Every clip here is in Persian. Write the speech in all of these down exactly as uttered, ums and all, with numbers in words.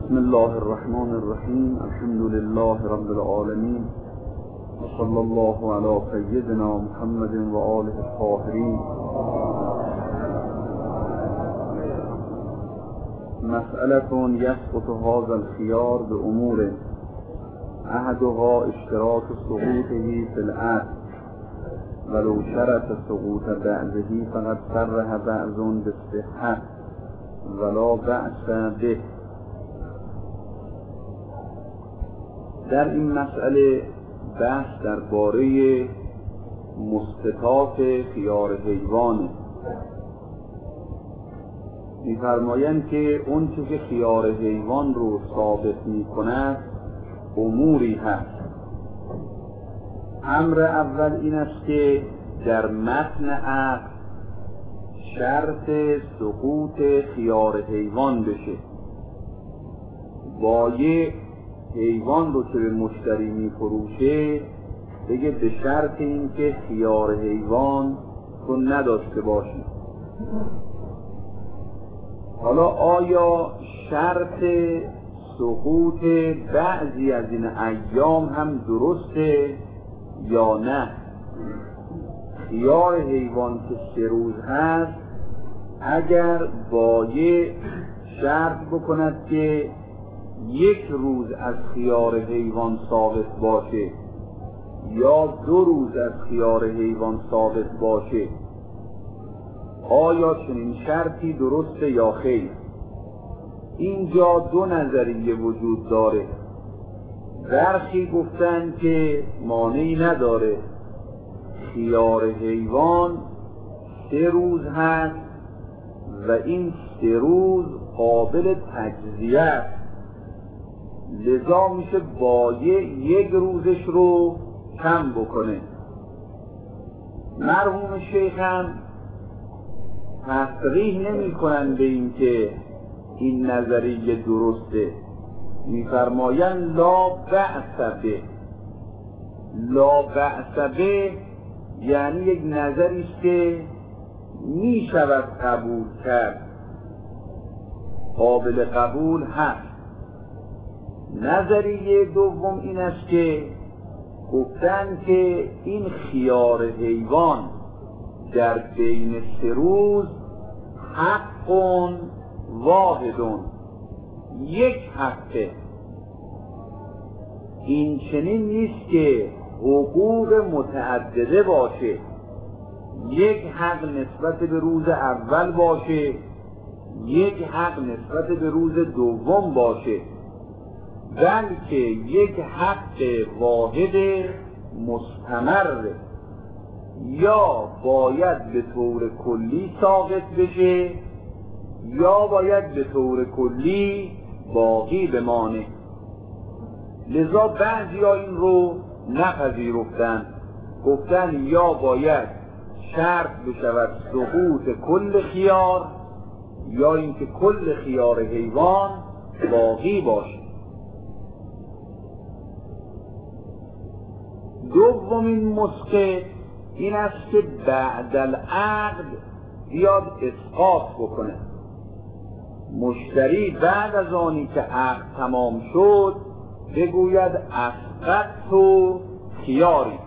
بسم الله الرحمن الرحیم. الحمد لله رب العالمین و صلی الله علی سیدنا محمد و آله الطاهرین. مسئلة یسقط هذا الخیار بأمور احدها اشتراط سقوطه فی العقد ولو شرط سقوط بعضه فقد صرح بعض بالصحة ولا بأس به. در این مسئله بحث درباره مسقطات خیار حیوانه. می‌فرمایند که اون چیزی که خیار حیوان رو ثابت می‌کند اموری هست. امر اول این است که در متن عقد شرط سقوط خیار حیوان بشه. بایع حیوان رو که به مشتری می‌فروشه بگه به شرط این که خیار حیوان رو نداشته باشی. حالا آیا شرط سقوط بعضی از این ایام هم درسته یا نه؟ خیار حیوان که سه روز هست، اگر بایع شرط بکند که یک روز از خیار حیوان ثابت باشه یا دو روز از خیار حیوان ثابت باشه، آیا چنین شرطی درسته یا خیر؟ اینجا دو نظریه وجود داره. برخی گفتن که مانعی نداره، خیار حیوان سه روز هست و این سه روز قابل تجزیه است، لذا میشه بایع یک روزش رو کم بکنه. مرحوم شیخ هم تصریح نمی کنن به این که این نظریه درسته. میفرمایند لا بأس به. لا بأس به یعنی یک نظری است که می شود قبول کرد، قابل قبول هست. نظریه دوم این است که گفتن که این خیار حیوان در بین سه روز حق واحد، یک حقه. این چنین نیست که حقوق متعدده باشه، یک حق نسبت به روز اول باشه، یک حق نسبت به روز دوم باشه، بلکه یک حق واحد مستمر، یا باید به طور کلی ساقط بشه یا باید به طور کلی باقی بمانه. لذا بعضی ها این رو نپذیرفتن، گفتن یا باید شرط بشود سقوط کل خیار یا اینکه کل خیار حیوان باقی باشه. دومین مسقط این است که بعد العقد بیاد اسقاط بکنه. مشتری بعد از آنی که عقد تمام شد بگوید اسقطت و خیاری.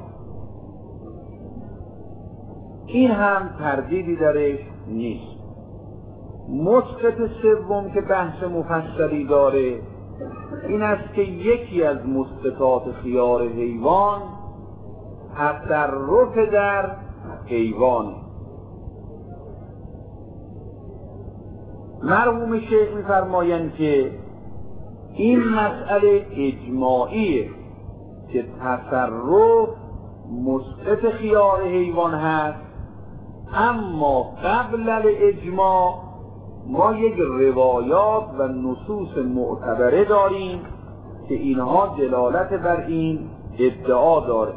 این هم تردیدی درش نیست. مسقط سوم که بحث مفصلی داره این است که یکی از مسقطات خیار حیوان تصرف در حیوان. مرحوم شیخ می‌فرمایند که این مسئله اجماعیه که تصرف مسقط خیار حیوان هست، اما قبل الاجماع ما یک روایات و نصوص معتبره داریم که اینها دلالت بر این ادعا داره.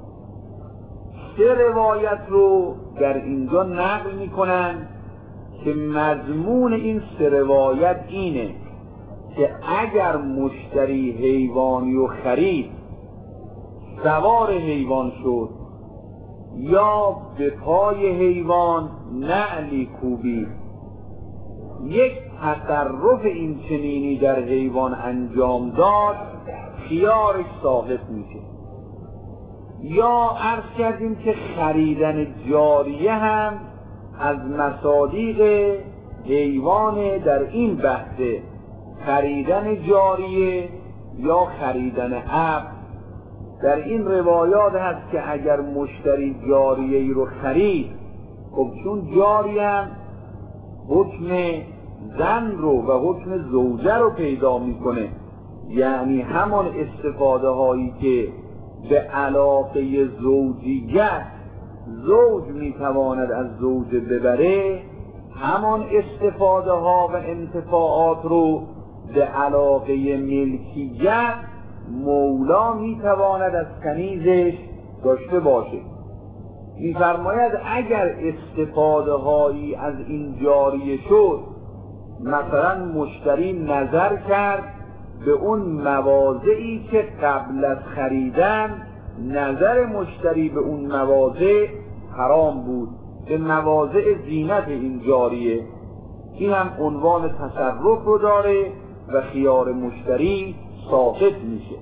سه روایت رو در اینجا نقل میکنن که مضمون این سه روایت اینه که اگر مشتری حیوانی و خرید سوار حیوان شد یا به پای حیوان نعلی کوبید، یک تصرف این چنینی در حیوان انجام داد خیارش ساقط میشه. یا عرض کردیم که خریدن جاریه هم از مصادیق حیوان در این بحثه، خریدن جاریه یا خریدن عبد. در این روایات هست که اگر مشتری جاریه ای رو خرید، خب چون جاریه هم حکم زن رو و حکم زوجه رو پیدا میکنه، یعنی همان استفاده هایی که به علاقه زوجیت زوج میتواند از زوجه ببره، همان استفاده ها و انتفاعات رو به علاقه ملکیت مولا میتواند از کنیزش داشته باشه. میفرماید اگر استفاده هایی از این جاریه شد، مثلا مشتری نظر کرد به اون مواضعی که قبل از خریدن نظر مشتری به اون مواضع حرام بود، به مواضع زینت این جاریه، این هم عنوان تصرف رو داره و خیار مشتری ساقط میشه.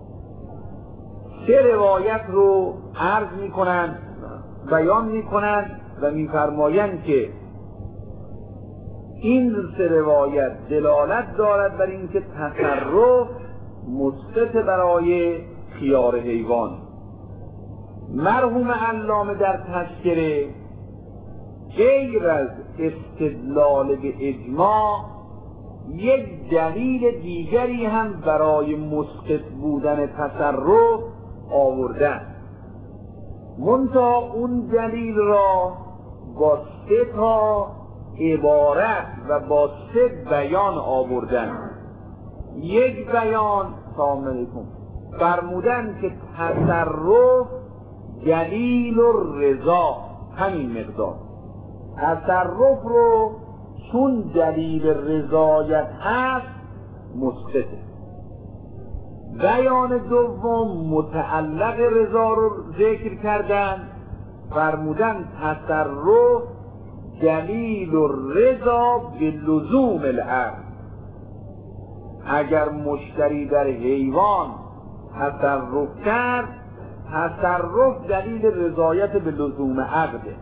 سه روایت رو عرض میکنن، بیان میکنن و میفرمایند که این سه روایت دلالت دارد بر اینکه تصرف مثبت برای خیار حیوان. مرحوم علامه در تذکره غیر از استدلال به اجماع یک دلیل دیگری هم برای مسقط بودن تصرف آوردن، منتها اون دلیل را با سه تا عبارت و با سه بیان آوردن. یک بیان سلام علیکم فرمودن که تصرف دلیل رضا، همین مقدار تصرف رو چون دلیل رضایت هست مسقطه. بیان دوم متعلق رضا رو ذکر کردن، فرمودن تصرف دلیل رضا به لزوم العقد. اگر مشتری در حیوان تصرف کرد، تصرف دلیل رضایت به لزوم عقده.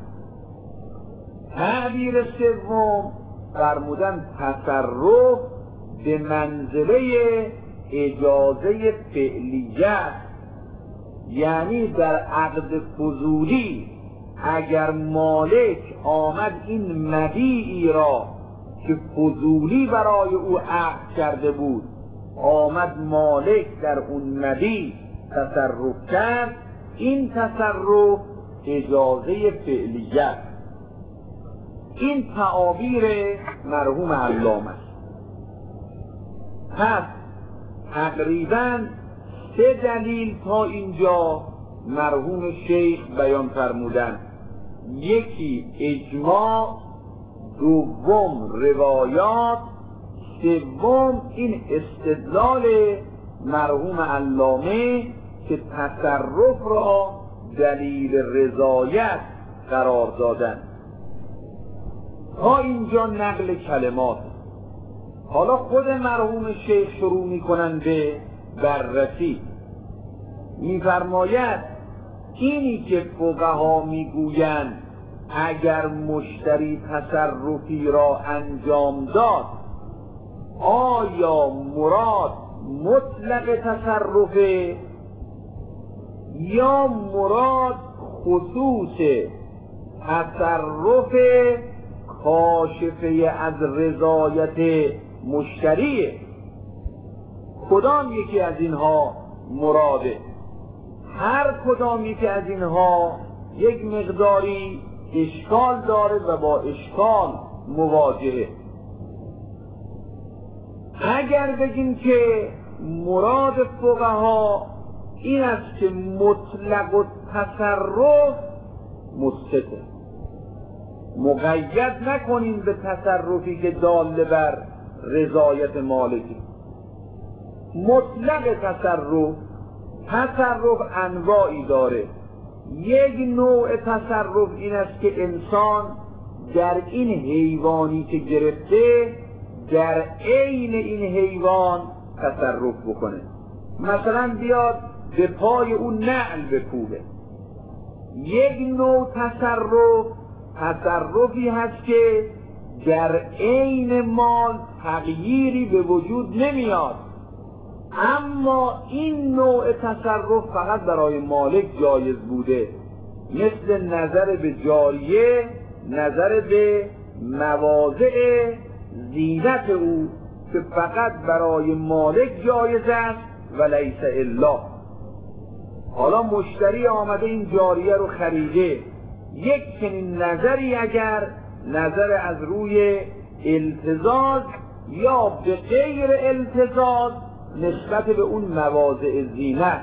تعبیر سوم فرمودن تصرف به منزله اجازه فعلیت، یعنی در عقد فضولی اگر مالک آمد این مبیعی را که فضولی برای او عقد کرده بود، آمد مالک در اون مبیع تصرف کرد، این تصرف اجازه فعلیت. این تعابیر مرحوم علامه است. پس تقریباً سه دلیل تا اینجا مرحوم شیخ بیان فرمودن. یکی اجماع، دوم روایات، سوم این استدلال مرحوم علامه که تصرف را دلیل رضایت قرار دادن. تا اینجا نقل کلمات. حالا خود مرحوم شیخ شروع میکنن به بررسی. میفرماید اینی که فقها میگویند اگر مشتری تصرفی را انجام داد، آیا مراد مطلق تصرفه یا مراد خصوص تصرف کاشفه از رضایت مشتریه؟ کدام یکی از اینها مراده؟ هر کدام یکی از اینها یک مقداری اشکال داره و با اشکال مواجهه. اگر بگیم که مراد فقها این است که مطلق و تصرف مسقطه، مقید نکنیم به تصرفی که دال بر رضایت مالکی. مطلق تصرف، تصرف انواعی داره. یک نوع تصرف این است که انسان در این حیوانی که گرفته در عین این حیوان تصرف بکنه. مثلا بیاد به پای اون نعل بکوبه. یک نوع تصرف تصرفی هست که در عین مال تغییری به وجود نمیاد، اما این نوع تصرف فقط برای مالک جایز بوده، مثل نظر به جاریه، نظر به مواضع زینت او که فقط برای مالک جایز است و لیس الا. حالا مشتری آمده این جاریه رو خریده، یک چنین نظری اگر نظر از روی التزاز یا به غیر التزاز نسبت به اون مواضع زینت،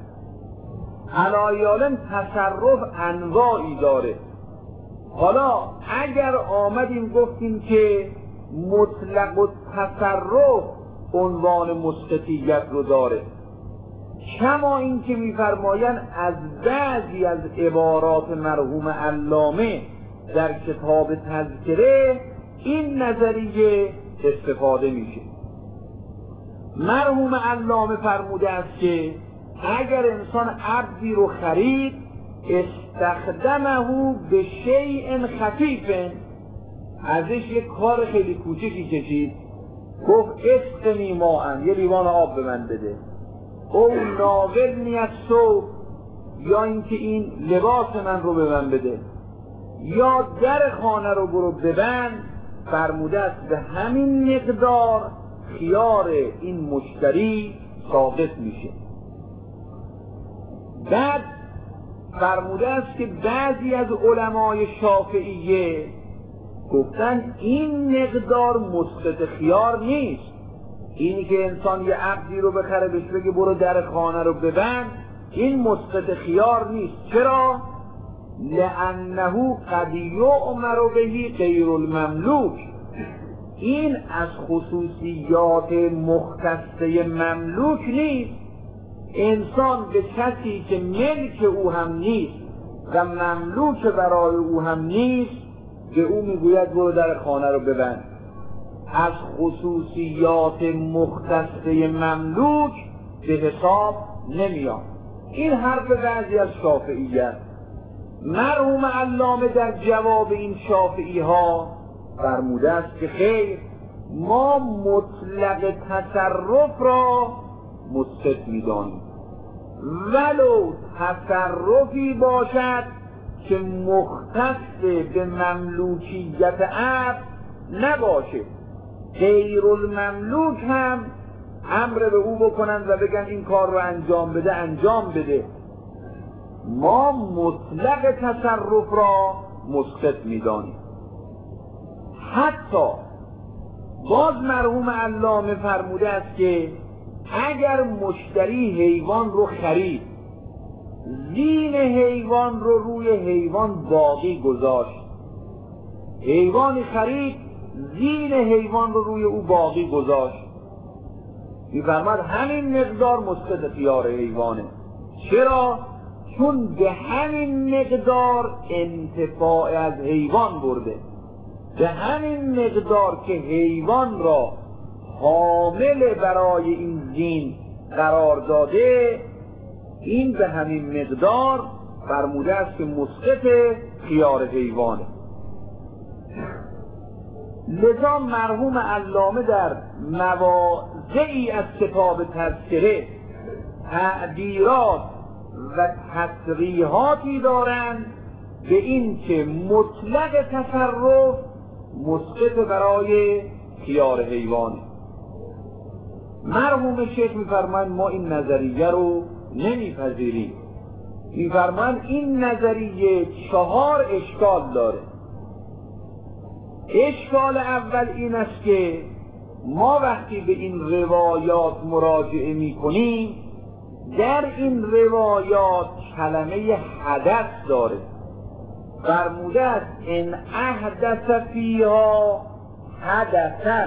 علایالم تصرف انواعی داره. حالا اگر آمدیم گفتیم که مطلق التصرف عنوان مسقطیت رو داره، کما این که می‌فرمایند از بعضی از عبارات مرحوم علامه در کتاب تذکره این نظریه استفاده میشه. مرحوم علامه فرموده است که اگر انسان عبدی رو خرید، استخدمه به شیء خفیف، ازش یک کار خیلی کوچکی کشید، گفت اسقنی ماء، یه لیوان آب به من بده، او ناولنی از صبح، یا اینکه این لباس من رو به من بده، یا در خانه رو برو ببند. فرموده است به همین مقدار خیار این مشتری ثابت میشه. بعد فرموده است که بعضی از علمای شافعیه گفتن این مقدار مسقط خیار نیست. اینی که انسان یه عبدی رو بخره بهش بگه برو در خانه رو ببند، این مسقط خیار نیست. چرا؟ لأنه قد یؤمر به غیر المملوک. این از خصوصیات مختصه مملوک نیست. انسان به کسی که ملک او هم نیست و مملوک برای او هم نیست به او میگوید برو در خانه رو ببند. از خصوصیات مختصه مملوک به حساب نمیاد. این حرف بعضی از شافعیه. مرحوم علامه در جواب این شافعی ها فرموده است که خیر، ما مطلق تصرف را مسقط می‌دانیم، ولو تصرفی باشد که مختص به مملوکیت عبد نباشه، غیر المملوک هم امر به او بکنن و بگن این کار رو انجام بده انجام بده. ما مطلق تصرف را مسقط می‌دانیم. حتی باز مرحوم علامه فرموده است که اگر مشتری حیوان رو خرید، زین حیوان رو روی حیوان باقی گذاشت، حیوانی خرید زین حیوان رو روی او باقی گذاشت، می‌فرماد همین مقدار مسقط خیار حیوانه. چرا؟ چون به همین مقدار انتفاع از حیوان برده، به همین مقدار که حیوان را حامل برای این زین قرار داده، این به همین مقدار فرموده است که مسقط خیار حیوانه. لذا مرحوم علامه در مواضعی از کتاب تذکره تعبیرات و تصریحاتی دارند به این که مطلق تصرف مسقط برای خیار حیوانه. مرحوم شیخ می‌فرمایند ما این نظریه رو نمیپذیریم. می‌فرمایند این نظریه چهار اشکال داره. اشکال اول این است که ما وقتی به این روایات مراجعه می‌کنیم، در این روایات کلمه حدث داره. فرموده است ان احدث فیها حدثا.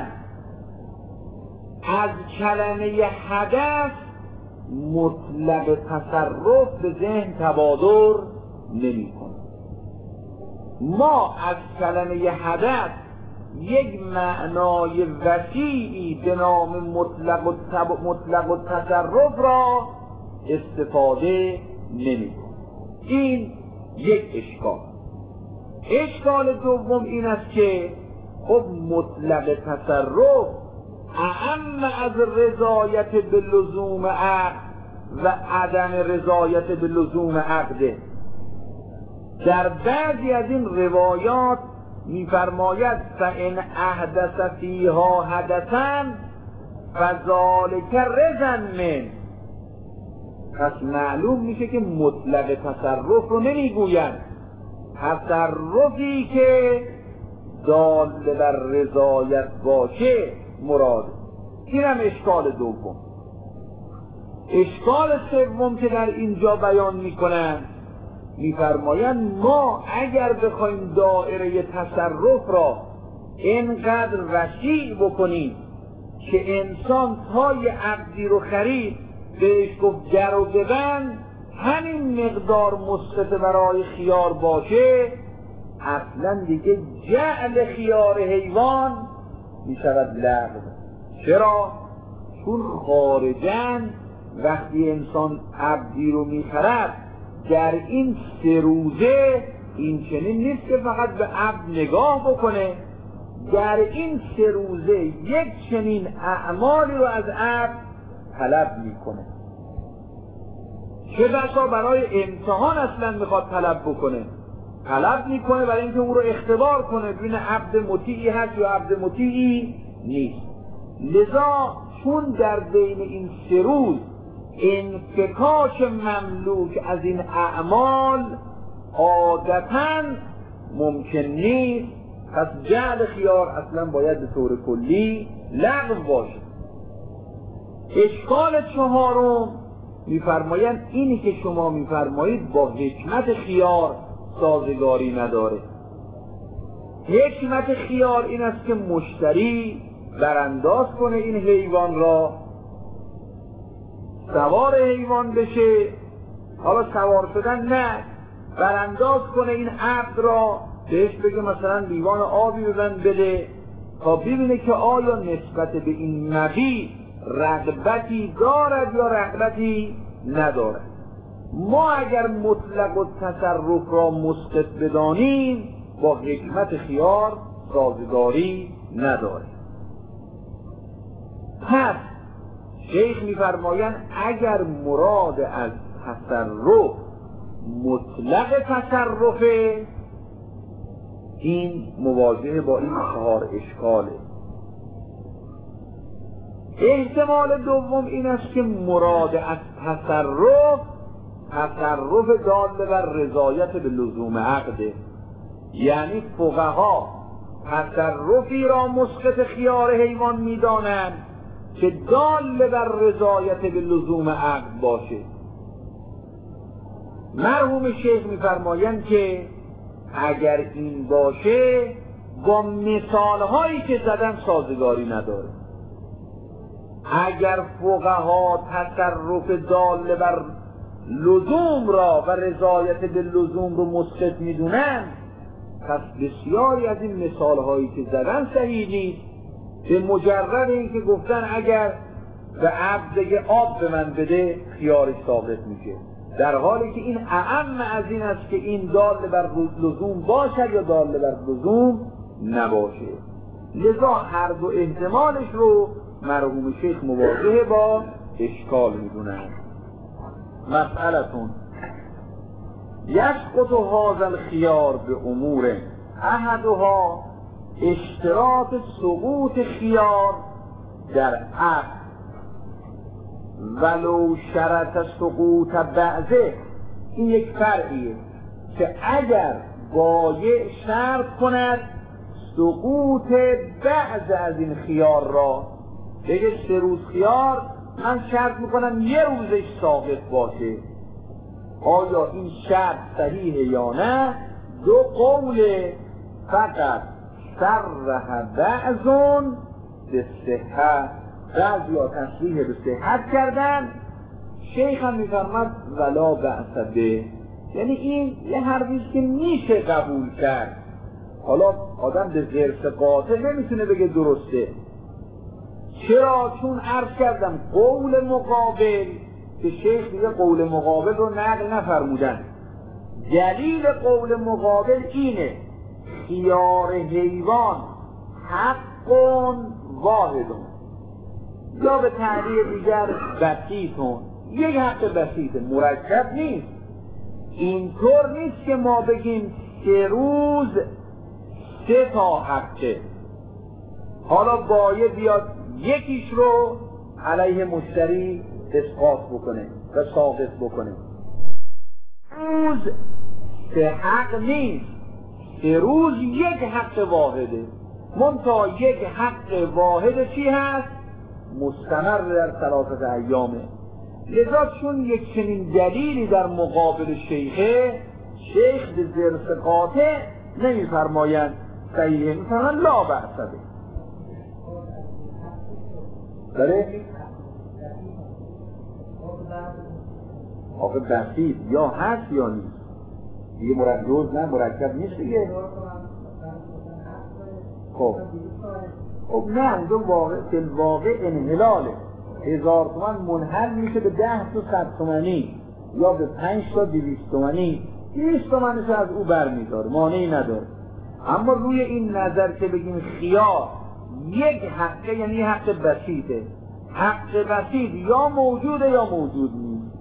از کلمه حدث مطلق تصرف به ذهن تبادر نمی کنه. ما از کلمه حدث یک معنای وسیعی به نام مطلق و تب... مطلق و تصرف را استفاده نمی‌کند. این یک اشکال. اشکال دوم این است که خب مطلق تصرف اعم از رضایت به لزوم عقد و عدم رضایت به لزوم عقده. در بعضی از این روایات می‌فرماید فإن احدث فیها حدثا فذلک رضا من. پس معلوم میشه که مطلق تصرف رو نمیگویند، تصرفی که دال بر رضایت باشه مراد. این هم اشکال دوم. اشکال سوم که در اینجا بیان میکنند، میفرمایند ما اگر بخوایم دایره تصرف را اینقدر وسیع بکنیم که انسان پای عقدی رو خرید بهش گفت در و ببند، همین مقدار مسقط برای خیار باشه، اصلا دیگه جعل خیار حیوان می شود لغو. چرا؟ چون خارجاً وقتی انسان عبدی رو می خرد در این سه روزه این چنین نیست که فقط به عبد نگاه بکنه، در این سه روزه یک چنین اعمالی رو از عبد طلب می کنه. چه بسا برای امتحان اصلا میخواد طلب بکنه، طلب میکنه برای اینکه او رو اختبار کنه ببینه عبد مطیعی هست یا عبد مطیعی نیست. لذا چون در بین این سه روز انفکاک مملوک از این اعمال عادتاً ممکن نیست، پس جعل خیار اصلا باید به طور کلی لغو باشه. اشکال چهارم میفرمایند اینی که شما میفرمایید با حکمت خیار سازگاری نداره. حکمت خیار این است که مشتری برانداز کنه این حیوان را، سوار حیوان بشه، حالا سوار شدن نه، برانداز کنه این عبد را، بهش بگه مثلا لیوان آبی بزن بده تا ببینه که آیا نسبت به این مبیع رغبتی دارد یا رغبتی ندارد. ما اگر مطلق و تصرف را مسقط بدانیم با حکمت خیار سازگاری نداره. پس شیخ می‌فرمایند اگر مراد از تصرف مطلق تصرفه، این مواجهه با این چهار اشکاله. احتمال دوم این است که مراد از تصرف تصرف دال بر رضایت به لزوم عقده، یعنی فقها تصرفی را مسقط خیار حیوان می‌دانند که دال بر رضایت به لزوم عقد باشه. مرحوم شیخ می‌فرمایند که اگر این باشه با مثال‌هایی که زدن سازگاری نداره. اگر فقها تصرف دال بر لزوم را و رضایت به لزوم رو مسقط میدونن، پس بسیاری از این مثال‌هایی که زدن صحیح نیست. به مجرد اینکه گفتن اگر به عبد بگه آب به من بده خیارش ثابت میشه، در حالی که این اعم از این است که این دال بر لزوم باشد یا دال بر لزوم نباشه. لذا هر دو احتمالش رو مرحوم شیخ مواجهه با اشکال میدونن. مسئلتون یسقط هذا الخیار به امور احدها اشتراط سقوط خیار در عقد ولو شرط سقوط بعضه. این یک فرعیه که اگر بایع شرط کند سقوط بعض از این خیار را، بگه سه روز خیار من شرط میکنم یه روزش ثابت باشه، آیا این شرط صحیحه یا نه؟ دو قوله، فقط صرح بعضون به صحت، بعضی ها تصریح به صحت کردن. شیخ هم میفرمد ولا بأس به، یعنی این یه حرفیست که میشه قبول کرد، حالا آدم به ذرس قاطع نمیتونه بگه درسته. چرا؟ چون عرض کردم قول مقابل که شیخ دیگه قول مقابل رو نقل نفرمودن. دلیل قول مقابل اینه خیار حیوان حق واحدون، یا به تعبیر دیگر بسیطون، یک حق بسیطه، مرکب نیست. اینطور نیست که ما بگیم سه روز سه تا حقه، حالا باید بیاد یکیش رو علیه مشتری اسقاط بکنه و ساقط بکنه. روز سه حق نیست، سه روز یک حق واحده. منتها یک حق واحد چی هست؟ مستمر در ثلاثه ایامه. لذا چون یک چنین دلیلی در مقابل شیخه، شیخ به ذرس قاطع نمیفرمایند صحیحه، میفرمایند لا بأس به. داره؟ آخه بسیط یا هست یا نیست دیگه، مرکب نه مرکب نیست دیگه. خب خب نه اونجا واقع فی واقع انحلاله. هزار تومن منحل میشه به ده تا صد تومنی یا به پنج تا دویست تومنی، دویست تومنش از او برمیداره، مانعی نداره. اما روی این نظر که بگیم خیار یک حقه یعنی حق بسیطه، حق بسیط یا موجوده یا موجود نیست.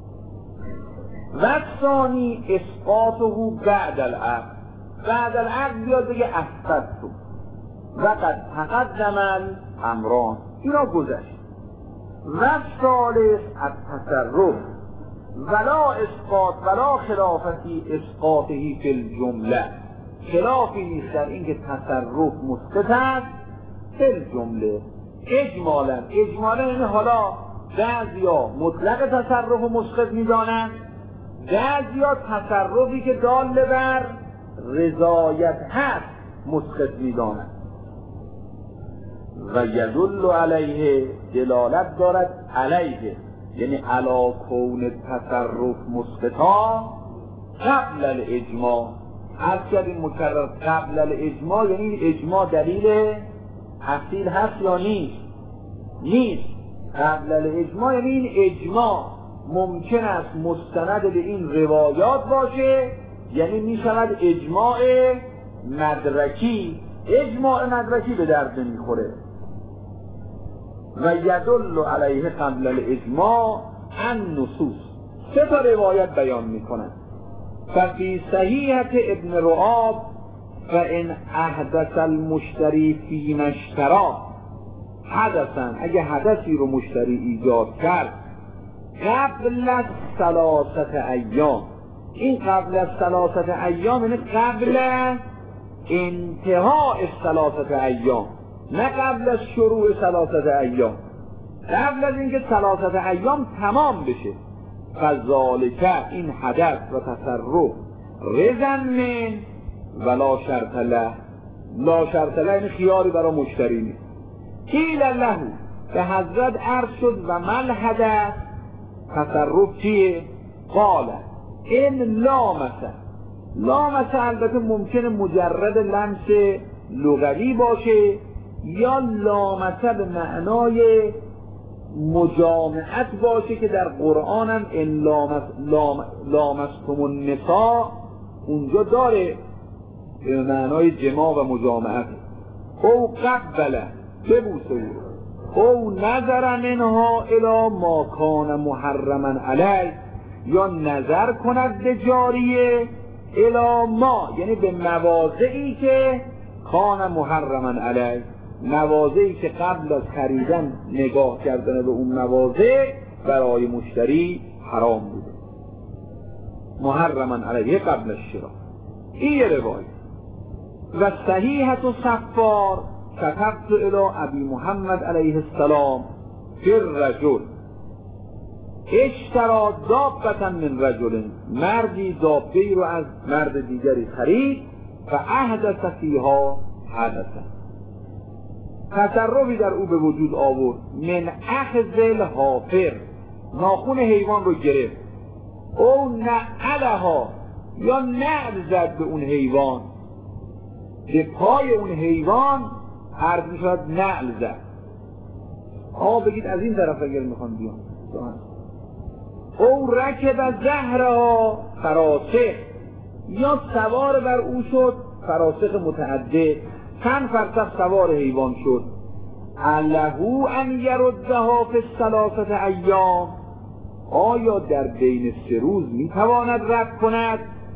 و ثانی اسقاطه بعد العقد، بعد العقد بیاد بگه اسقطت و قد تقدم الامران، اینا گذشت. و ثالث التصرف ولا اسقاط ولا خلافتی اسقاطهی فی الجمله، خلافی نیست در اینکه تصرف مسقط است فی الجمله. اجمالا اجمالا یعنی حالا بعضیا مطلق تصرف و مسقط میدانند، بعضیا تصرفی که دال بر رضایت هست مسقط میدانند. و یدل علیه دلالت دارد علیه یعنی علا کون تصرف مسقطا قبل الاجماع. از کردیم مکرر قبل الاجماع یعنی اجماع دلیل اصیل هست یا نیست؟ نیست. قبل الاجماع یعنی این اجماع ممکن است مستند به این روایات باشه، یعنی می شود اجماع مدرکی. اجماع مدرکی به درد نمیخوره. و یدل علیه قبل الاجماع النصوص، سه تا روایت بیان میکنن. ففی صحیحة ابن رعاب فان احدث المشتری فی مشترا حدثا، اگه حدثی رو مشتری ایجاد کرد قبل ثلاثه ایام، این قبل از ثلاثه ایام یعنی قبل انتهای ثلاثه ایام، نه قبل از شروع ثلاثه ایام، قبل از اینکه ثلاثه ایام تمام بشه. فذالک این حدث و تصرف رزن من ولا شرط له، لا شرط له این خیاری برای مشتری نیست. قیل له به حضرت عرض شد و مل حدث تصرف چیه؟ قال این لامسه. لامسه البته ممکنه مجرد لمس لغوی باشه یا لامسه به معنای مجامعت باشه که در قرآن هم ان لامس لام لامستم النساء اونجا داره به معنای جماع و مجامعت. او قبله ببوسه او نظر منها الی ما کان محرما علی، یا نظر کند به جاریه الی ما یعنی به مواضعی که کان محرما علی، مواضعی که قبل از خریدن نگاه کردن به اون مواضع برای مشتری حرام بوده، محرما علیه قبل الشراء. این یه روایت. و صحیحة صفار كتبت الى ابی محمد علیه السلام فی الرجل اشترا دابتا من رجل، مردی دابه‌ای رو از مرد دیگری خرید و احدث فیها حدثا، تصرفی در او به وجود آورد. من اخذ الحافر، ناخون حیوان رو گرفت. او نعلها یا نعل زد به اون حیوان. به پای اون حیوان عرض می شود نعل زد. آه بگید از این طرف اگر میخوان بیان او رکب زهرها فراسخ، یا سوار بر او شد فراسخ متعدد، چند فرسخ سوار حیوان شد. علهو ان یردها فی الثلاثه ایام، آیا در بین سه روز میتواند رد کند؟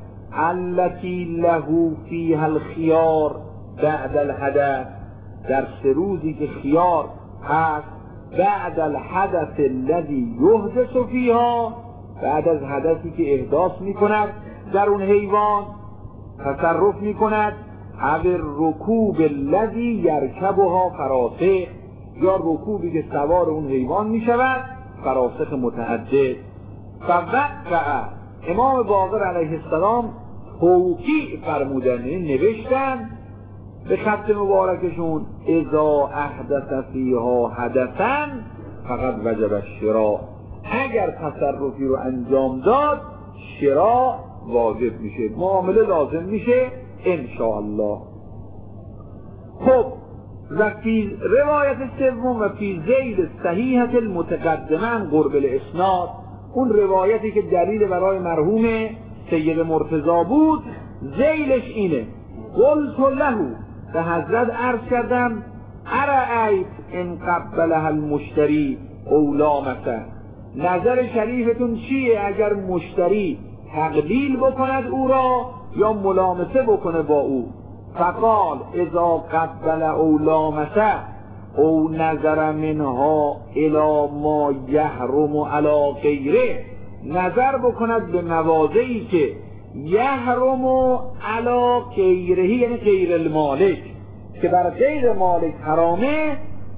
التی له فیها الخیار بعد الحدث، در سه روزی که خیار هست بعد الحدث الذی یحدث فیها، بعد از حدثی که احداث میکند در اون حیوان تصرف میکند. او رکوب الذی یرکبها فراسخ، یا رکوبی که سوار اون حیوان میشود فراسخ متعدد. فوقع امام باقر علیه السلام توقیع فرمودن، نوشتن به خط مبارکشون اذا احدث فیها حدثا فقط وجب الشراء، اگر تصرفی رو انجام داد شراء واجب میشه، معامله لازم میشه انشاءالله. خب و فی روایت سوم و فی ذیل صحیحة المتقدمه قرب الاسناد، اون روایتی که دلیل برای مرحوم سید مرتضی بود ذیلش اینه: قلت له، به حضرت عرض کردم ارأیت ان قبلها المشتری او لامسه، نظر شریفتون چیه اگر مشتری تقبیل بکند او را یا ملامسه بکنه با او؟ فقال اذا قبل او لامسه او نظر منها الى ما یحرم علی غیره، نظر بکند به مواضعی که یحرم علی غیره، یعنی غیر المالک، که بر غیر مالک حرامه.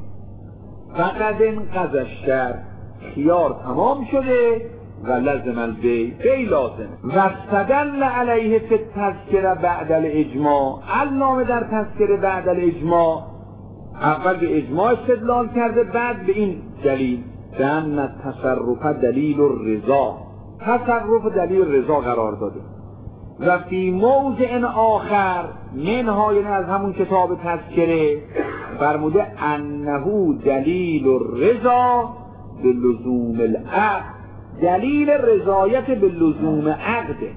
فقد انقضى الشر، خیار تمام شده و لازم البی، بی لازم. و استدل علیه فی التذکره بعد الاجماع، علامه در تذکره بعد الاجماع اول به اجماع استدلال کرده، بعد به این دلیل به ان التصرف دلیل الرضا، تصرف دلیل رضا قرار داده. و فی موضع آخر منها، یعنی از همون کتاب تذکره، فرموده انه دلیل الرضا به لزوم العقد، دلیل رضایت به لزوم عقده.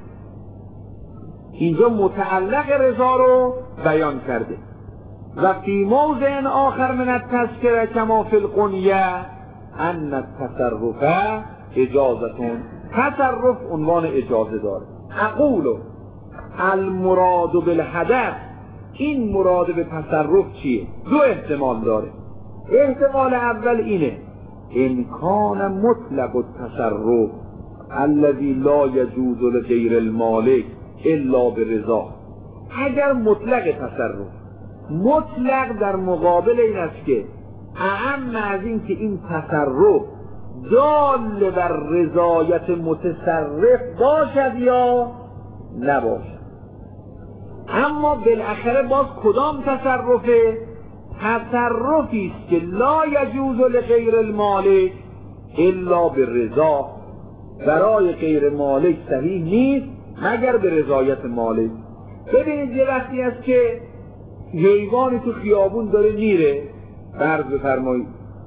اینجا متعلق رضا رو بیان کرده. و فی موضع آخر من التذکره کما فی القنیه ان التصرف اجازتون، تصرف عنوان اجازه داره. اقول المراد بالحدث، این مراد به تصرف چیه؟ دو احتمال داره. احتمال اول اینه امکان مطلق التصرف الذی لا یجوز لغیر المالک الا برضا، اگر مطلق تصرف، مطلق در مقابل این است که اعم از این که این تصرف دال بر رضایت متصرف باشد یا نباشد. اما بالاخره باز کدام تصرفه؟ تصرفی است که لا یجوز لغیر المالک الا بالرضا، برای غیر مالک صحیح نیست مگر به رضایت مالک. ببینید یه وقتی است که حیوانی تو خیابون داره میره، فرض بفرمایید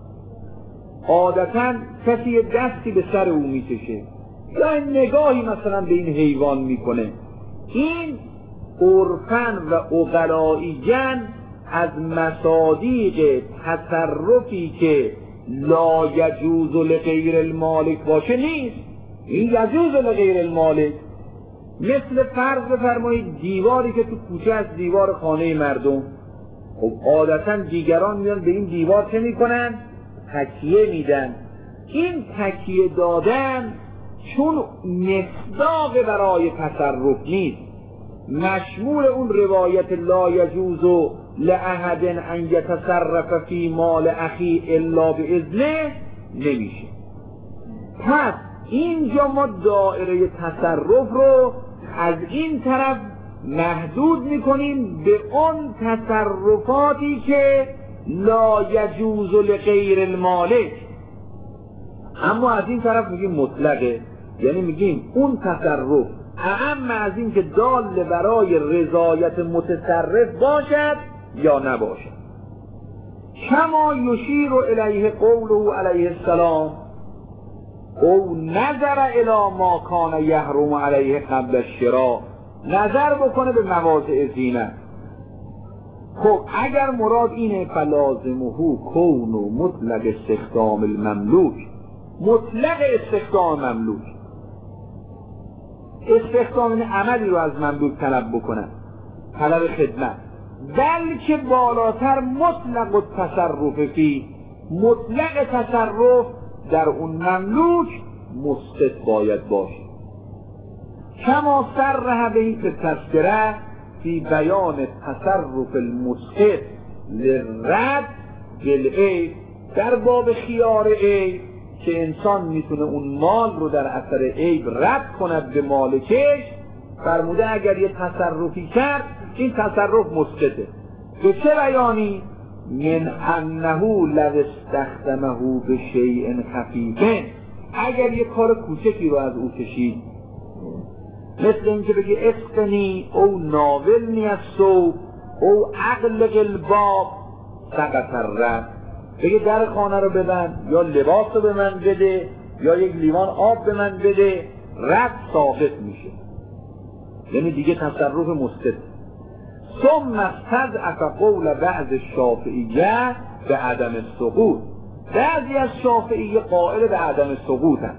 عادتا کسی دستی به سر او میکشه یا نگاهی مثلا به این حیوان میکنه، این عرفاً و عقلائیاً از مصادیق تصرفی که لا یجوز لغیر المالک باشه نیست، این یجوز لغیر المالک. مثل فرض بفرمایید دیواری که تو کوچه از دیوار خانه مردم، خب عادتا دیگران میان به این دیوار چه میکنن؟ تکیه میدن. این تکیه دادن چون مصداق برای تصرف نیست، مشمول اون روایت لا یجوز لأحد ان یتصرف فی مال اخی الا باذنه نمیشه. پس اینجا ما دائره تصرف رو از این طرف محدود میکنیم به اون تصرفاتی که لا یجوز لغیر المالک، اما از این طرف میگیم مطلقه، یعنی میگیم اون تصرف اهم از این که دال برای رضایت متصرف باشد یا نباشد. کما یشیر الیه قوله علیه السلام او نظر الی ما کان یحرم علیه قبل الشراء، نظر بکنه به مواضع زینت. خب اگر مراد اینه فلازمه کون و مطلق استخدام المملوک، مطلق استخدام مملوک، استخدام عملی رو از مملوک طلب بکنن، طلب خدمت، بلکه بالاتر مطلق التصرف فی، مطلق تصرف در اون مملوک مسقط باید باشه. کما صرح به تذکره فی بیان تصرف المسقط للرد بالعیب، در باب خیار عیب که انسان میتونه اون مال رو در اثر عیب رد کند به مالکش، فرموده اگر یه تصرفی کرد این تصرف مسقطه. به چه بیانی؟ من انه لو استخدمه به شیء خفیف، اگر یه کار کوچکی رو از او کشید، مثل اینکه بگی اسقنی او ناولنی از صوب او اغلق الباب سقط الرد، بگه در خانه رو ببند یا لباس رو به من بده یا یک لیوان آب به من بده، رد ثابت میشه، یعنی دیگه تصرف مسقط. ثم استضعف قول بعض الشافعیه به عدم السقوط، بعضی از شافعیه قائل به عدم سقوط هم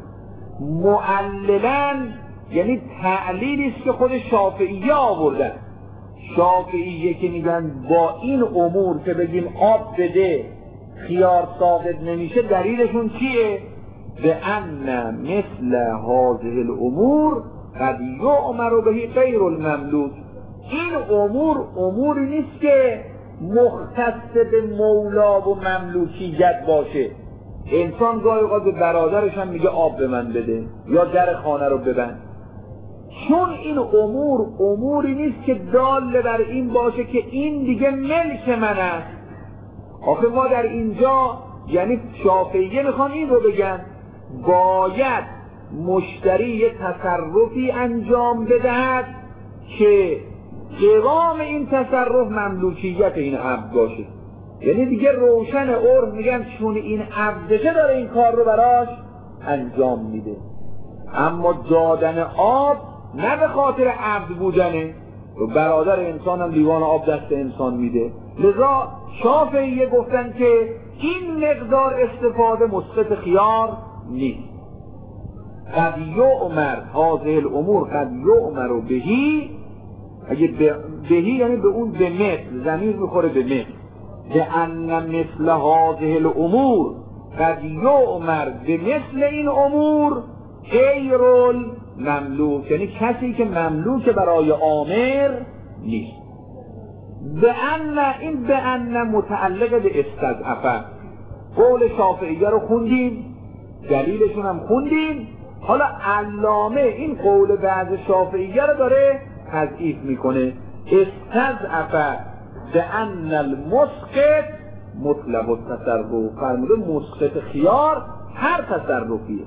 معللاً، یعنی تعلیلی است که خود شافعیه آوردن. شافعیه که میگن با این امور که بگیم آب بده خیار ساقط نمیشه، دلیلشون چیه؟ به ان مثل هذه الامور قد یؤمر به غیر المملوک، این امور اموری نیست که مختص به مولا و مملوکیت باشه. انسان گاهی اوقات به برادرش هم میگه آب به من بده یا در خانه رو ببند، چون این امور اموری نیست که دال بر این باشه که این دیگه ملک من است. آخه ما در اینجا، یعنی شافعیه میخوان این رو بگن باید مشتری یه تصرفی انجام بدهد که قوام این تصرف مملوکیت این عبد باشه، یعنی دیگه روشن عرف میگن چون این عبدشه داره این کار رو براش انجام میده. اما دادن آب نه به خاطر عبد بودنه، برادر انسان هم لیوان آب دست انسان میده، لذا شافعیه گفتن که این مقدار استفاده مسقط خیار نیست. قد یؤمر هذه الامور قد یؤمر بهی، اگه بهی یعنی به اون به مثل، ضمیر میخوره به مثل، به ان مثل هذه الامور قد یؤمر به مثل این امور غیر المملوک، یعنی کسی که مملوک برای آمر نیست. به ان، این به ان متعلق به استضعف، قول شافعیه رو خوندیم، دلیلشون هم خوندیم، حالا علامه این قول بعض شافعیه رو داره تضعیف میکنه. استضعف به ان المسقط مطلق التصرف، فرموده مسقط خیار هر تصرفیه.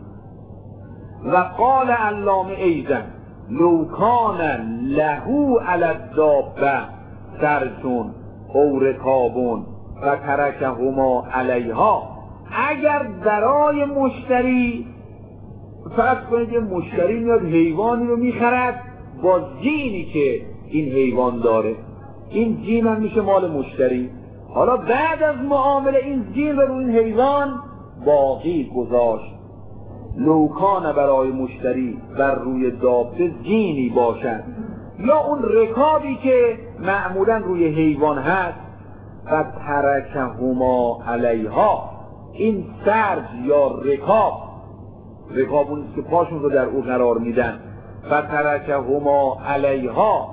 و قال علامه ایضا لو کان له علی الدابه سرجون او رکابون و ترکهما علیها، اگر برای مشتری، فرض کنید یه مشتری میاد حیوانی رو میخرد با زینی که این حیوان داره، این زین هم میشه مال مشتری، حالا بعد از معامله این زین رو این حیوان باقی گذاشت، لوکان برای مشتری بر روی دابه زینی باشد یا اون رکابی که معمولا روی حیوان هست، و ترکهما علیها، این سرج یا رکاب، رکاب اون که پاشون رو در او قرار میدن، و ترکهما علیها،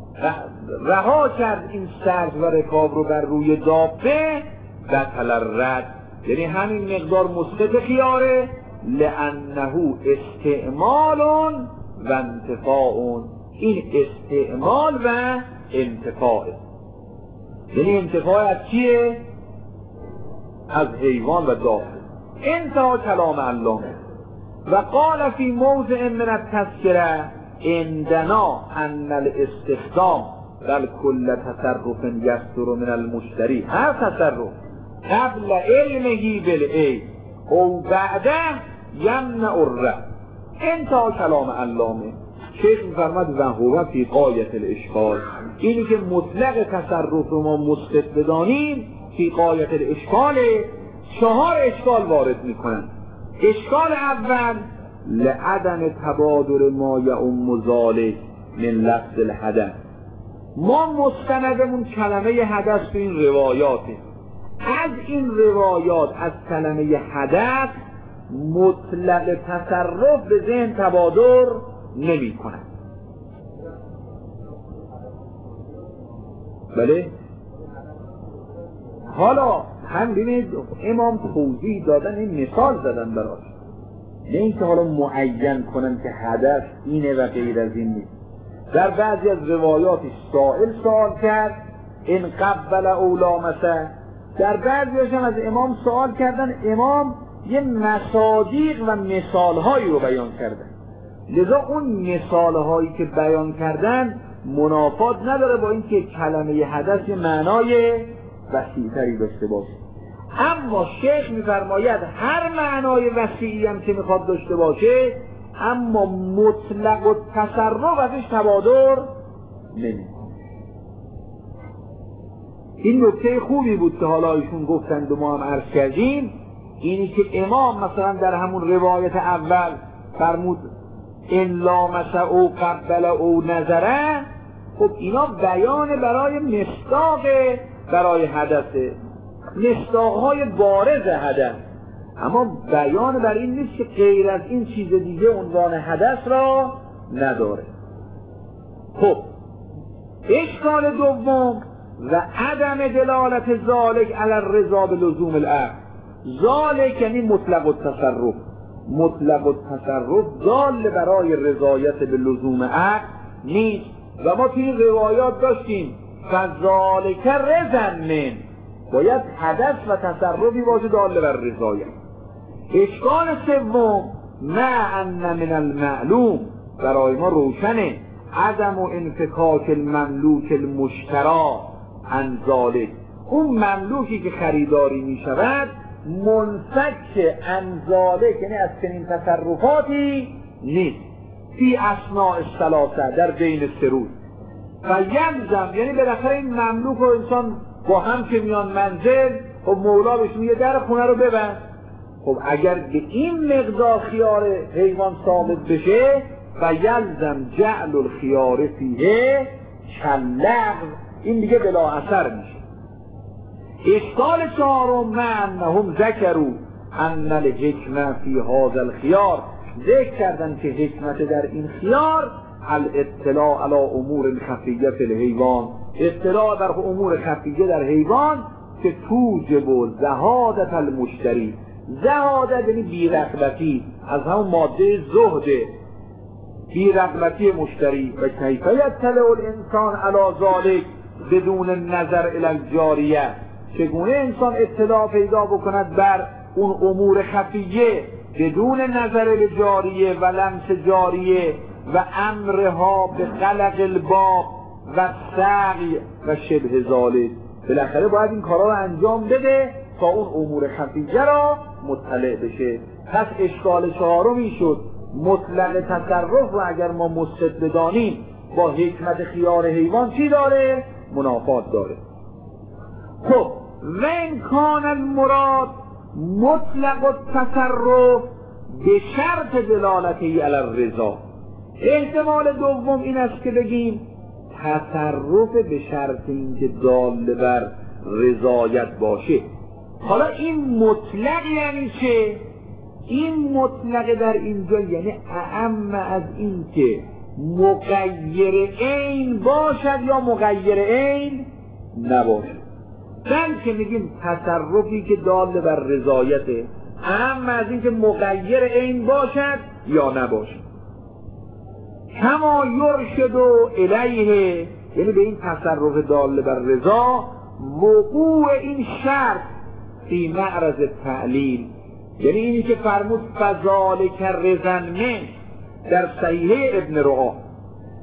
رها کرد این سرج و رکاب رو بر روی دابه، بطل الرد، یعنی همین مقدار مسقط خیاره، لانه استعمال و انتفاع، این استعمال و انتفاع، یعنی انتفاع از چیه؟ از حیوان و دابه. انتها کلام علامه. و قال فی موضع من التذکره، عندنا ان الاستخدام بل کل تصرف یصدر من المشتری، هر تصرف قبل علمه بالعیب او بعده یمنع الرفع. انتها کلام علامه. شیخ می‌فرماد و هو فی غایة الاشکال، اینی که مطلق تصرف ما مثبت بدانیم فی غایة الاشکال، چهار اشکال وارد میکنن. اشکال اول لعدم تبادر ما یعم ذلک من لفظ الحدث. ما مستندمون کلمه حدث تو این روایاته. از این روایات از کلمه حدث مطلق تصرف به ذهن تبادر نمی کنن. بله حالا هم ببینید امام توضیح دادن، این مثال زدن براش، نه اینکه حالا معین کنن که حدث اینه و غیر از این نیست. در بعضی از روایاتش سائل سوال کرد این قبل اولا مثلا، در بعضی هم از امام سوال کردن، امام یه مصادیق و مثالهایی رو بیان کردن، لذا اون مثالهایی که بیان کردن منافات نداره با اینکه کلمه حدث یه معنای وسیع‌تری داشته باشه. اما شیخ می‌فرماید هر معنای وسیعی هم که میخواد داشته باشه اما مطلق و تصرف ازش تبادر نمی‌کنه. این نکته خوبی بود که حالا ایشون گفتند و ما هم عرض کردیم، اینی که امام مثلا در همون روایت اول فرمود ان لامس او قبل او نظره، خب اینا بیان برای مصداق برای حدثه، مصداقهای بارز حدث، اما بیان بر این نیست که غیر از این چیز دیگه عنوان حدث را نداره. خب اشکال دوم و عدم دلالت ذالک علی الرضا بلزوم العقل. ذالک یعنی مطلق التصرف، مطلق التصرف دال برای رضایت به لزوم عقل نیست و ما توی این روایات داشتیم فذالک رضا من، باید حدث و تصرفی باشه دال بر رضایت. اشکال سوم نه ان من المعلوم، برای ما روشنه عدم و انفکاک المملوک المشترا عن ذالک، اون مملوکی که خریداری می شود منفک عن ذالک یعنی از چنین تصرفاتی نیست فی اثناء الثلاثه، در بین سه روز. و یلزم یعنی بالاخره این مملوک و انسان با هم که میان منزل، خب مولا بهش میگه در خونه رو ببند. خب اگر به این مقدار خیار حیوان ثابت بشه و یلزم جعل الخیار فیه کاللغو، این دیگه بلا اثر میشه. اشکال چهارم من هم ذکروا ان الحکمه فی هذا الخیار، ذکر کردن که حکمت در این خیار الاطلاع علی امور خفیه فی الحیوان، اطلاع در امور خفیه در حیوان که توجب و زهادت المشتری، زهادت یعنی بی‌رغبتی، از همون ماده زهده، بی‌رغبتی مشتری. و کیف یطلع الانسان علی ذلک بدون نظر الی الجاریه، چگونه انسان اطلاع پیدا بکند بر اون امور خفیه بدون نظر به جاریه و لمس جاریه و امرها به خلق الباب و سعی و شبه ذالک. بالاخره باید این کارا رو انجام بده تا اون امور خفیه را مطلع بشه. پس اشکال چهارمی شد مطلق تصرف و اگر ما مثبت بدانیم با حکمت خیار حیوان چی داره؟ منافات داره. خب و این کان المراد مطلق التصرف به شرط دلالتی علی الرضا، احتمال دوم این است که بگیم تصرف به شرط اینکه دال بر رضایت باشه. حالا این مطلق یعنی چه؟ این مطلق در اینجا یعنی اعم از این که مغیر عین باشد یا مغیر عین نباشد. بلکه میگیم تصرفی که دال بر رضایته، اعم از این که مغیر عین باشد یا نباشد. کما یرشد الیه یعنی به این تصرف دال بر رضا وقوع این شرط فی معرض تعلیل، یعنی اینی که فرمود فذالک رضا من در صحیح ابن رعا،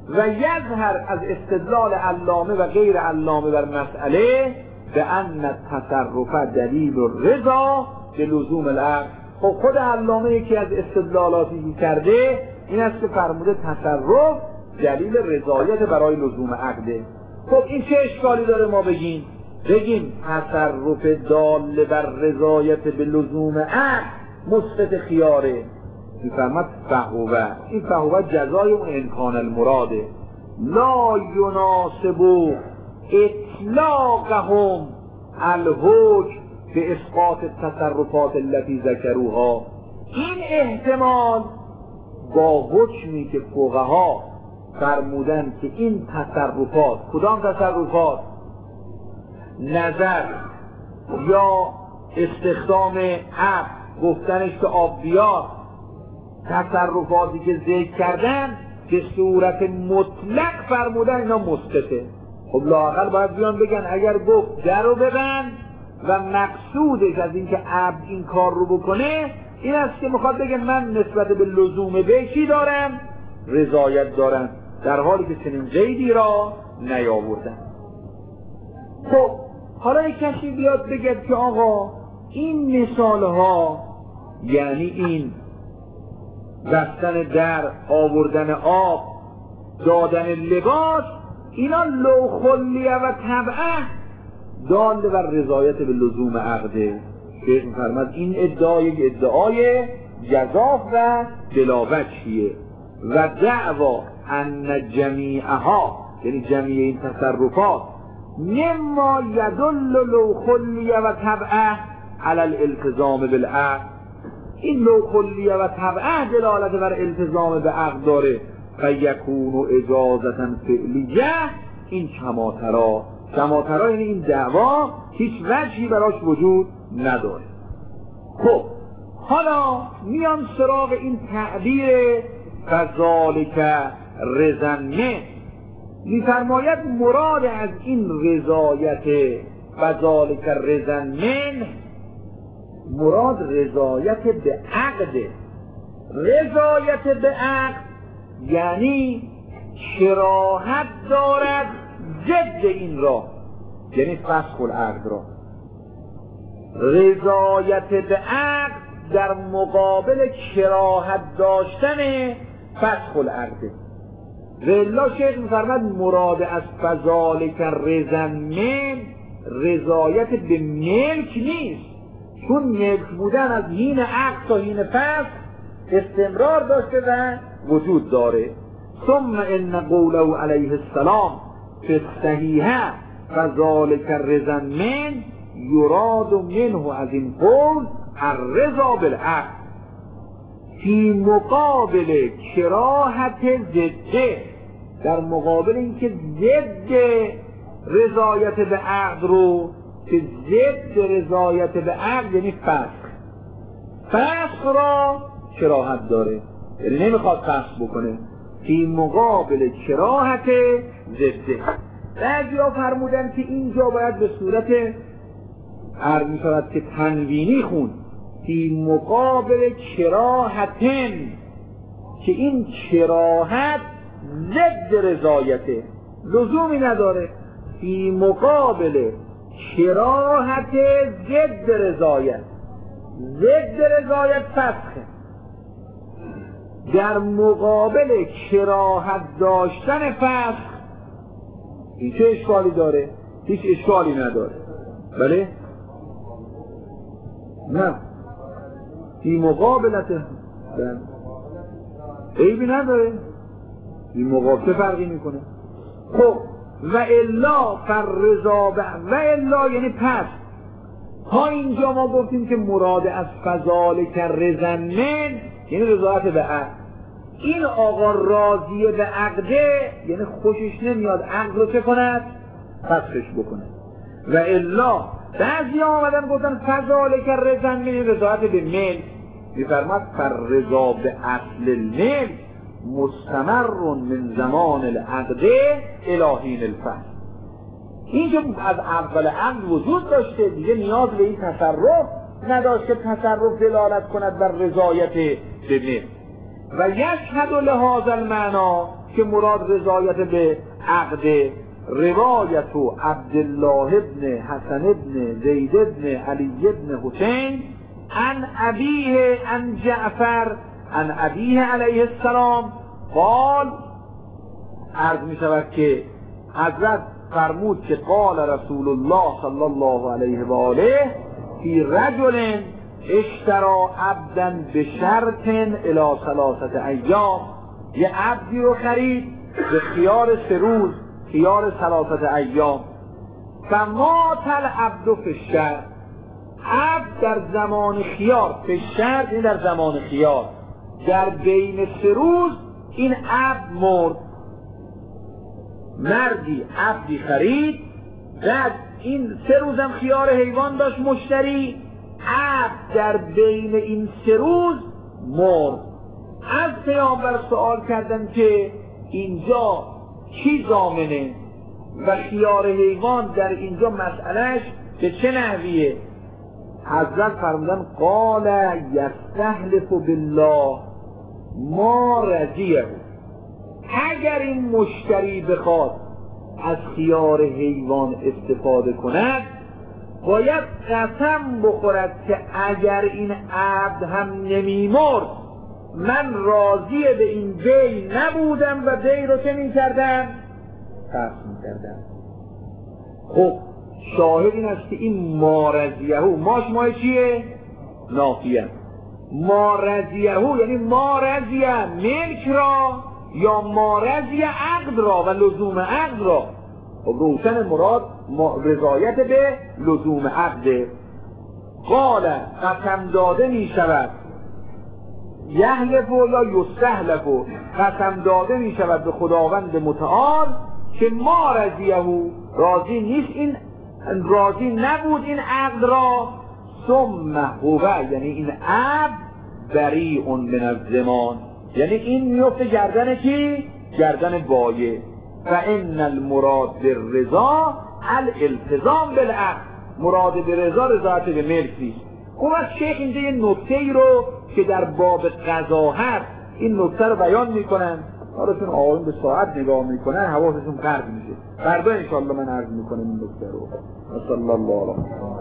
و یظهر از استدلال علامه و غیر علامه بر مسئله به ان التصرف دلیل الرضا به لزوم العقد. خب خود علامه یکی از استدلالاتی کرده این است که فرموده تصرف دلیل رضایت برای لزوم عقده. خب این چه اشکالی داره ما بگیم بگیم تصرف دال بر رضایت به لزوم عقد مثبت خیاره؟ میفرماد فهوه، این فهوه جزای اون امکان المراده لا یناسب اطلاقهم الحکم به اسقاط تصرفات التي ذکروها. این احتمال با حکمی که فقها فرمودن که این تصرفات، کدام تصرفات؟ نظر یا استخدام عقل، گفتنش که آب بیار، تصرفاتی که ذکر کردن به صورت مطلق فرمودن اینا مثبته. خب لااقل باید بیان بگن اگر گفت در رو ببند و مقصودش از اینکه عبد این کار رو بکنه این است که میخواد بگن من نسبت به لزوم به چی دارم؟ رضایت دارم، در حالی که چنین قیدی را نیاوردن. خب حالا یک کسی بیاد بگد که آقا این مثال ها، یعنی این بستن در، آوردن آب، دادن لباس، اینا لو خلیه و طبعه دال بر رضایت به لزوم عقده. شیخ می‌فرماد این ادعای ادعای جزاف و بلاوجهیه و دعوا ان جمیعها، یعنی جمیع این تصرفات مما یدل لو خلیه و طبعه علی الالتزام بالعقد، این لو خلیه و طبعه دلالت بر التزام به عقد داره فیکون اجازتا فعلیه. این کماترا کماترا یعنی این دعوا هیچ وجهی براش وجود نداره. خب حالا میان سراغ این تعبیر فذالک رضنه. میفرماید مراد از این رضایت فذالک رضنه مراد رضایت به عقد. رضایت به عقد یعنی کراهت دارد ضد این را، یعنی فسخ العقد را. رضایت به عقد در مقابل کراهت داشتن فسخ العقد. والله شیخ می‌فرماید مراد از فذالک رضنه رضایت به ملک نیست، چون ملک بودن از حین عقد تا حین فسخ استمرار داشته و وجود داره. ثم ان قوله علیه السلام فی الصحیحه فذالک رضنه یراد منه، از این قول الرضا بالعقد فی مقابل کراهت ضده، در مقابل اینکه ضد رضایت به عقد رو، که ضد رضایت به عقد یعنی فسخ، فسخ را کراهت داره، یعنی نمیخواد فسخ بکنه. فی مقابل کراهت ضده. بعضی ها فرمودن که اینجا باید به صورت عرض می شود که تنوینی خون، فی مقابل کراهتن، که این کراهت ضد رضایته، لزومی نداره. فی مقابل کراهت ضد رضایت، ضد رضایت فسخه، در مقابل کراهت داشتن فسخ هیچ اشکالی داره؟ هیچ اشکالی نداره. بله؟ نه فی مقابلت عیبی نداره. این مقابل فرقی میکنه. خب و الا فرضا و الا یعنی پس ها اینجا ما گفتیم که مراد از فذالک رضنه یعنی رضایت به عقد. این آقا راضیه به عقده یعنی خوشش نمیاد عقد رو چه کند؟ فسخش بکنه. و الا بعضی آمدن گفتن فذالک رضنه رضایت به ملک. میفرماد فرضا به اصل الملک مستمر من زمان العقد الی حین الفسخ. این که از اول عقد وجود داشته دیگه نیاز به این تصرف نداشت که تصرف دلالت کند بر رضایت به ملک. و یشهد لهذا المعنا که مراد رضایت به عقد. روایت و عبدالله ابن حسن ابن زید ابن علی ابن حسین عن ابیه عن جعفر عن ابیه علیه السلام قال، عرض می شود که حضرت فرمود که قال رسول الله صلی الله علیه و آله فی رجل اشترا عبدا بشرط الی ثلاثه ایام، یه عبدی رو خرید به خیار سه روز، خیار ثلاثه ایام. فمات العبد فی الشهر، عبد در زمان خیار، فی الشهر این در زمان خیار، در بین سه روز این عبد مرد. مردی عبدی خرید، بعد این سه روزم خیار حیوان داشت مشتری، عبد در بین این سه روز مرد. از پیامبر سوال کردن که اینجا کی ضامنه و خیار حیوان در اینجا مسئلهش به چه نحویه؟ حضرت فرمودن قال یستحلف بالله ما رضیه، اگر این مشتری بخواد از خیار حیوان استفاده کند باید قسم بخورد که اگر این عبد هم نمیمرد من راضی به این بی نبودم و بی رو چه میکردم؟ فسخ میکردم. خب شاهد این است که این مارزیهو، ماش ماه چیه؟ نافیه. مارزیهو یعنی مارزیه ملک را یا مارزیه عقد را و لزوم عقد را. خب روشن مراد رضایت به لزوم عقد. قال قسم داده می شود، یحلفو یا یستحلفو، قسم داده می شود به خداوند متعال که ما رضیهو، راضی نیست، این راضی نبود این عقد را. ثم هو یعنی این عقد بریء من الضمان، یعنی این میفته گردن کی؟ گردن بایع. فان المراد بالرضا الالتزام بالعقد، مراد به رضا رضایت به ملک نیست. خب از شیخ اینجا یه نکته ای رو که در باب قضا هست این نکته رو بیان میکنن. حالا چون آقایون به ساعت نگاه میکنن حواسشون پرت میشه. فردا انشاءالله من عرض میکنم این نکته رو. صلی الله علیه و